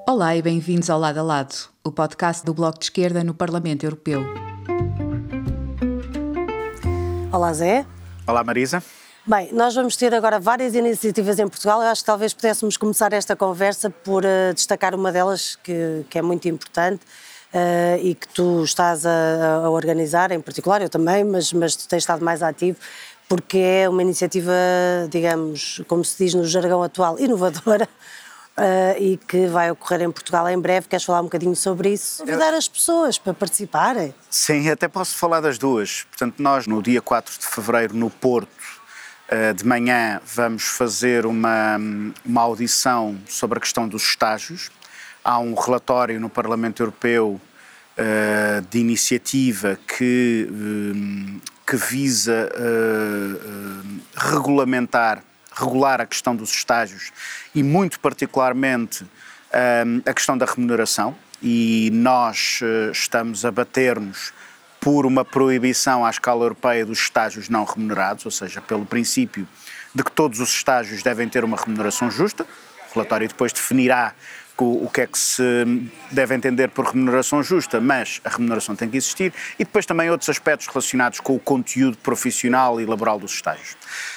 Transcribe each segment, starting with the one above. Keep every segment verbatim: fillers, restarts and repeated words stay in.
Olá e bem-vindos ao Lado a Lado, o podcast do Bloco de Esquerda no Parlamento Europeu. Olá, Zé. Olá, Marisa. Bem, nós vamos ter agora várias iniciativas em Portugal. Eu acho que talvez pudéssemos começar esta conversa por uh, destacar uma delas que, que é muito importante uh, e que tu estás a, a organizar, em particular, eu também, mas, mas tu tens estado mais ativo, porque é uma iniciativa, digamos, como se diz no jargão atual, inovadora, Uh, e que vai ocorrer em Portugal em breve. Queres falar um bocadinho sobre isso? Convidar as pessoas para participarem. Sim, até posso falar das duas. Portanto, nós no dia quatro de fevereiro no Porto, uh, de manhã, vamos fazer uma, uma audição sobre a questão dos estágios. Há um relatório no Parlamento Europeu uh, de iniciativa que, uh, que visa uh, uh, regulamentar regular a questão dos estágios e, muito particularmente, a questão da remuneração, e nós estamos a bater-nos por uma proibição à escala europeia dos estágios não remunerados, ou seja, pelo princípio de que todos os estágios devem ter uma remuneração justa. O relatório depois definirá o que é que se deve entender por remuneração justa, mas a remuneração tem que existir, e depois também outros aspectos relacionados com o conteúdo profissional e laboral dos estágios.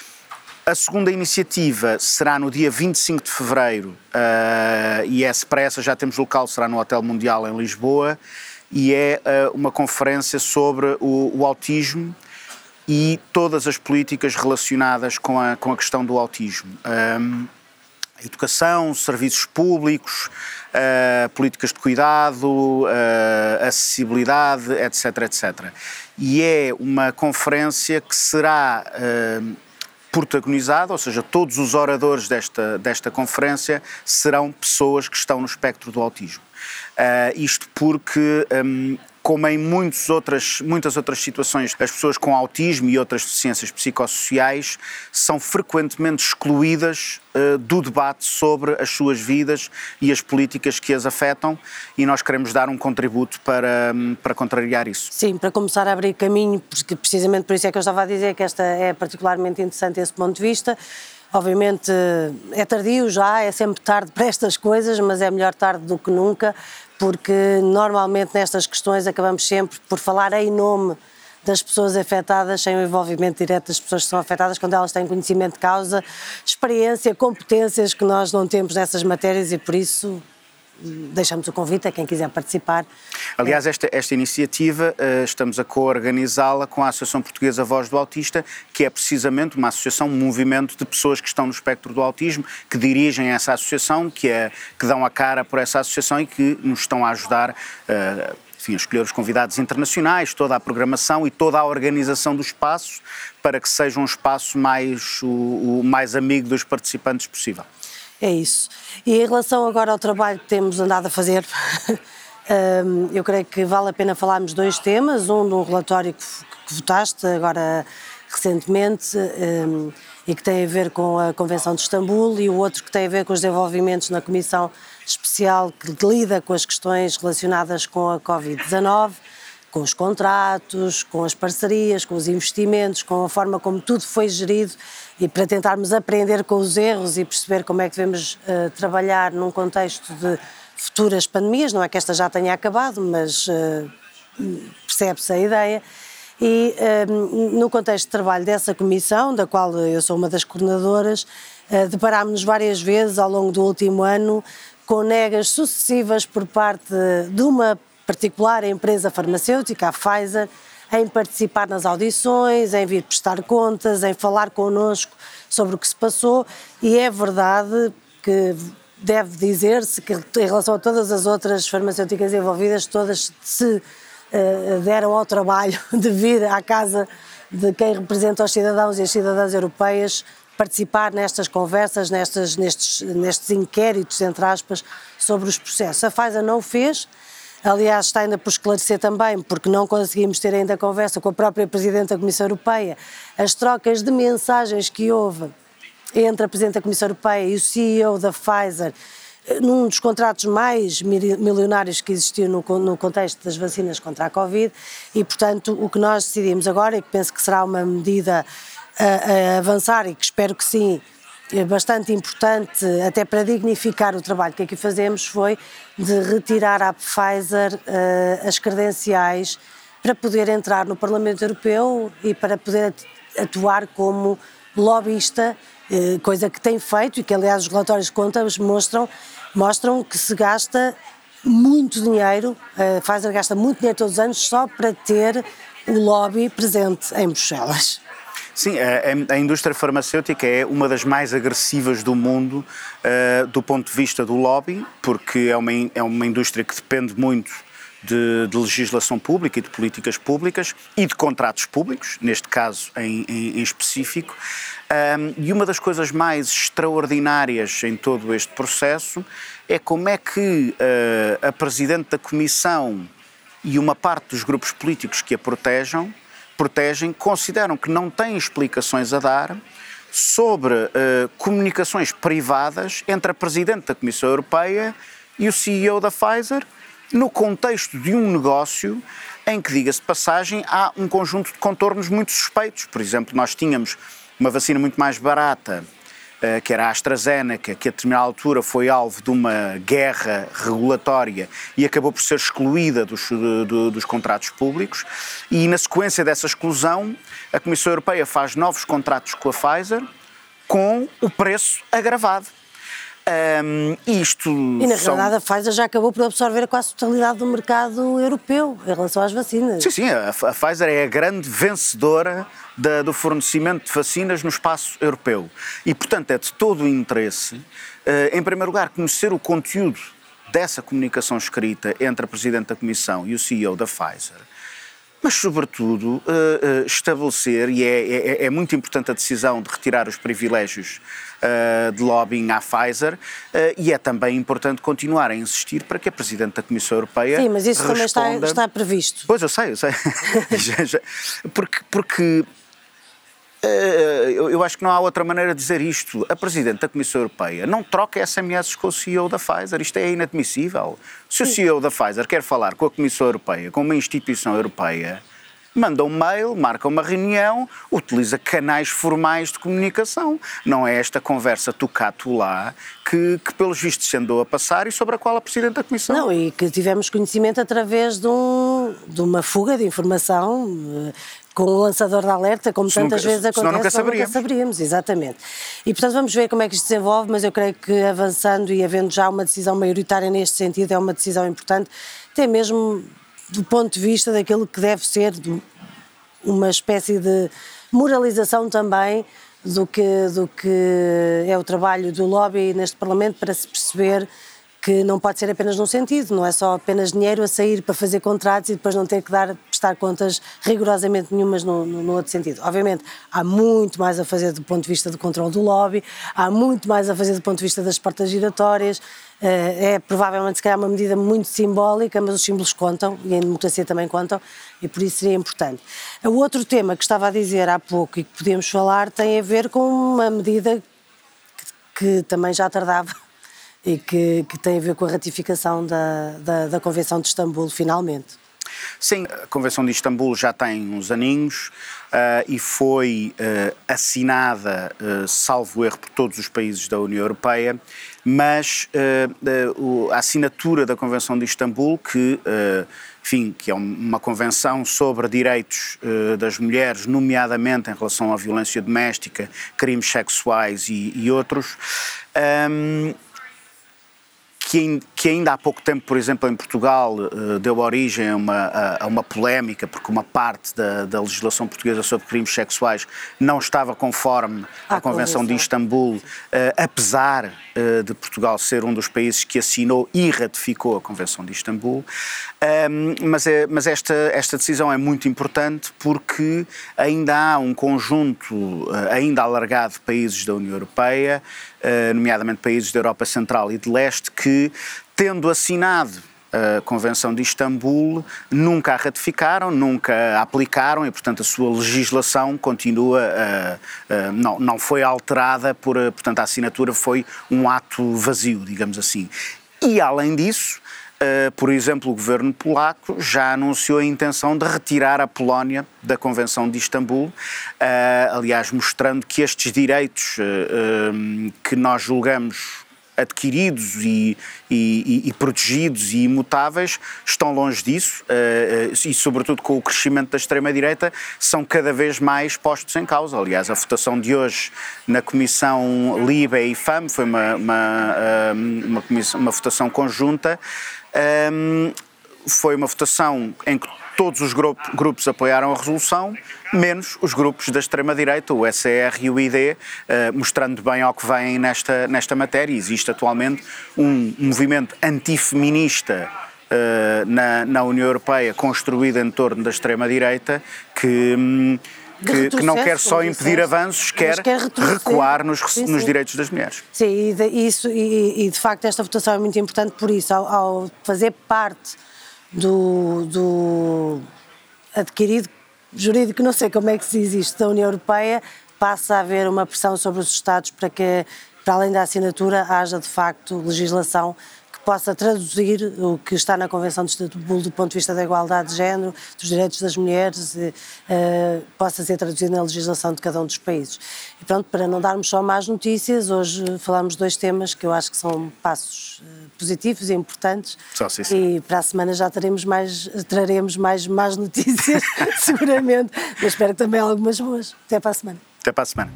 A segunda iniciativa será no dia vinte e cinco de fevereiro, uh, e é, para essa já temos local, será no Hotel Mundial em Lisboa, e é uh, uma conferência sobre o, o autismo e todas as políticas relacionadas com a, com a questão do autismo. Um, educação, serviços públicos, uh, políticas de cuidado, uh, acessibilidade, etc, etcétera. E é uma conferência que será Uh, protagonizado, ou seja, todos os oradores desta, desta conferência serão pessoas que estão no espectro do autismo. Uh, isto porque, um, como em muitas outras, muitas outras situações, as pessoas com autismo e outras deficiências psicossociais são frequentemente excluídas uh, do debate sobre as suas vidas e as políticas que as afetam, e nós queremos dar um contributo para, um, para contrariar isso. Sim, para começar a abrir caminho, porque precisamente por isso é que eu estava a dizer que esta é particularmente interessante esse ponto de vista. Obviamente é tardio já, é sempre tarde para estas coisas, mas é melhor tarde do que nunca, porque normalmente nestas questões acabamos sempre por falar em nome das pessoas afetadas, sem o envolvimento direto das pessoas que são afetadas, quando elas têm conhecimento de causa, experiência, competências que nós não temos nessas matérias, e por isso deixamos o convite a quem quiser participar. Aliás, esta, esta iniciativa uh, estamos a co-organizá-la com a Associação Portuguesa Voz do Autista, que é precisamente uma associação, um movimento de pessoas que estão no espectro do autismo, que dirigem essa associação, que, é, que dão a cara por essa associação e que nos estão a ajudar uh, enfim, a escolher os convidados internacionais, toda a programação e toda a organização do espaço, para que seja um espaço mais, o, o mais amigo dos participantes possível. É isso. E em relação agora ao trabalho que temos andado a fazer, eu creio que vale a pena falarmos dois temas, um de um relatório que, que votaste agora recentemente e que tem a ver com a Convenção de Istambul, e o outro que tem a ver com os desenvolvimentos na Comissão Especial que lida com as questões relacionadas com a covid dezanove, com os contratos, com as parcerias, com os investimentos, com a forma como tudo foi gerido, e para tentarmos aprender com os erros e perceber como é que devemos uh, trabalhar num contexto de futuras pandemias. Não é que esta já tenha acabado, mas uh, percebe-se a ideia. E uh, no contexto de trabalho dessa comissão, da qual eu sou uma das coordenadoras, uh, deparámos-nos várias vezes ao longo do último ano com negas sucessivas por parte de uma particular empresa farmacêutica, a Pfizer, em participar nas audições, em vir prestar contas, em falar connosco sobre o que se passou, e é verdade que deve dizer-se que, em relação a todas as outras farmacêuticas envolvidas, todas se uh, deram ao trabalho de vir à casa de quem representa os cidadãos e as cidadãs europeias, participar nestas conversas, nestas, nestes, nestes inquéritos, entre aspas, sobre os processos. A Pfizer não o fez. Aliás, está ainda por esclarecer também, porque não conseguimos ter ainda conversa com a própria Presidente da Comissão Europeia, as trocas de mensagens que houve entre a Presidente da Comissão Europeia e o C E O da Pfizer, num dos contratos mais milionários que existiu no, no contexto das vacinas contra a Covid, e, portanto, o que nós decidimos agora, e que penso que será uma medida a, a avançar, e que espero que sim, bastante importante, até para dignificar o trabalho que aqui fazemos, foi de retirar à Pfizer uh, as credenciais para poder entrar no Parlamento Europeu e para poder atuar como lobbyista, uh, coisa que tem feito e que, aliás, os relatórios contábeis mostram, mostram que se gasta muito dinheiro, a Pfizer gasta muito dinheiro todos os anos só para ter o lobby presente em Bruxelas. Sim, a, a indústria farmacêutica é uma das mais agressivas do mundo uh, do ponto de vista do lobby, porque é uma, é uma indústria que depende muito de, de legislação pública e de políticas públicas e de contratos públicos, neste caso em, em, em específico. Um, e uma das coisas mais extraordinárias em todo este processo é como é que uh, a Presidente da Comissão e uma parte dos grupos políticos que a protejam protegem, consideram que não têm explicações a dar sobre uh, comunicações privadas entre a Presidente da Comissão Europeia e o C E O da Pfizer, no contexto de um negócio em que, diga-se de passagem, há um conjunto de contornos muito suspeitos. Por exemplo, nós tínhamos uma vacina muito mais barata, uh, que era a AstraZeneca, que a determinada altura foi alvo de uma guerra regulatória e acabou por ser excluída dos, de, de, dos contratos públicos, e na sequência dessa exclusão a Comissão Europeia faz novos contratos com a Pfizer com o preço agravado. Um, isto e na são... realidade a Pfizer já acabou por absorver a quase totalidade do mercado europeu em relação às vacinas. Sim, sim, a, a Pfizer é a grande vencedora da, do fornecimento de vacinas no espaço europeu e, portanto, é de todo o interesse, uh, em primeiro lugar, conhecer o conteúdo dessa comunicação escrita entre a Presidente da Comissão e o C E O da Pfizer, mas, sobretudo, uh, uh, estabelecer, e é, é, é muito importante a decisão de retirar os privilégios uh, de lobbying à Pfizer, uh, e é também importante continuar a insistir para que a Presidente da Comissão Europeia Sim, mas isso responda... também está, está previsto. Pois, eu sei, eu sei. já, já. Porque... porque eu acho que não há outra maneira de dizer isto. A Presidente da Comissão Europeia não troca S M S com o C E O da Pfizer. Isto é inadmissível. Se o C E O da Pfizer quer falar com a Comissão Europeia, com uma instituição europeia, manda um mail, marca uma reunião, utiliza canais formais de comunicação. Não é esta conversa tu cá, tu lá, que, que pelos vistos se andou a passar e sobre a qual a Presidente da Comissão... Não, e que tivemos conhecimento através de, um, de uma fuga de informação... com o lançador de alerta, como se tantas nunca, vezes acontece, nunca saberíamos. nunca saberíamos, exatamente. E, portanto, vamos ver como é que isto se desenvolve, mas eu creio que avançando e havendo já uma decisão maioritária neste sentido, é uma decisão importante, até mesmo do ponto de vista daquilo que deve ser uma espécie de moralização também do que, do que é o trabalho do lobby neste Parlamento, para se perceber que não pode ser apenas num sentido, não é só apenas dinheiro a sair para fazer contratos e depois não ter que dar, prestar contas rigorosamente nenhumas no, no, no outro sentido. Obviamente, há muito mais a fazer do ponto de vista do controle do lobby, há muito mais a fazer do ponto de vista das portas giratórias, é provavelmente se calhar uma medida muito simbólica, mas os símbolos contam, e em democracia também contam, e por isso seria importante. O outro tema que estava a dizer há pouco e que podíamos falar tem a ver com uma medida que, que também já tardava, e que, que tem a ver com a ratificação da, da, da Convenção de Istambul, finalmente. Sim, a Convenção de Istambul já tem uns aninhos uh, e foi uh, assinada, uh, salvo erro, por todos os países da União Europeia, mas uh, uh, a assinatura da Convenção de Istambul, que, uh, enfim, que é uma convenção sobre direitos uh, das mulheres, nomeadamente em relação à violência doméstica, crimes sexuais e, e outros, um, que ainda há pouco tempo, por exemplo, em Portugal, deu origem a uma, a uma polémica, porque uma parte da, da legislação portuguesa sobre crimes sexuais não estava conforme à, à Convenção de Istambul, apesar de Portugal ser um dos países que assinou e ratificou a Convenção de Istambul. Mas, é, mas esta, esta decisão é muito importante porque ainda há um conjunto ainda alargado de países da União Europeia, nomeadamente países da Europa Central e de Leste, que, tendo assinado a Convenção de Istambul, nunca a ratificaram, nunca a aplicaram e, portanto, a sua legislação continua, uh, uh, não, não foi alterada, por, uh, portanto, a assinatura foi um ato vazio, digamos assim. E, além disso, Uh, por exemplo, o governo polaco já anunciou a intenção de retirar a Polónia da Convenção de Istambul, uh, aliás, mostrando que estes direitos uh, uh, que nós julgamos adquiridos e, e, e protegidos e imutáveis estão longe disso uh, e, sobretudo, com o crescimento da extrema-direita, são cada vez mais postos em causa. Aliás, a votação de hoje na Comissão Libe e FAM foi uma, uma, uma, comissão, uma votação conjunta. Um, foi uma votação em que todos os grupo, grupos apoiaram a resolução, menos os grupos da extrema-direita, o S C R e o I D, uh, mostrando bem ao que vem nesta, nesta matéria. Existe atualmente um movimento antifeminista uh, na, na União Europeia, construído em torno da extrema-direita, que... Um, Que, que não quer só impedir avanços, quer, quer recuar nos, sim, sim. nos direitos das mulheres. Sim, e de, isso, e, e de facto esta votação é muito importante por isso, ao, ao fazer parte do, do adquirido jurídico, não sei como é que se diz isto, da União Europeia, passa a haver uma pressão sobre os Estados para que, para além da assinatura, haja de facto legislação que possa traduzir o que está na Convenção de Istambul do ponto de vista da igualdade de género, dos direitos das mulheres, uh, possa ser traduzido na legislação de cada um dos países. E pronto, para não darmos só más notícias, hoje falamos de dois temas que eu acho que são passos uh, positivos e importantes. Só sim, sim. E para a semana já teremos mais, traremos mais más notícias, seguramente, mas espero que também algumas boas. Até para a semana. Até para a semana.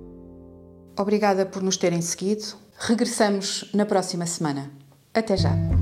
Obrigada por nos terem seguido. Regressamos na próxima semana. Até já!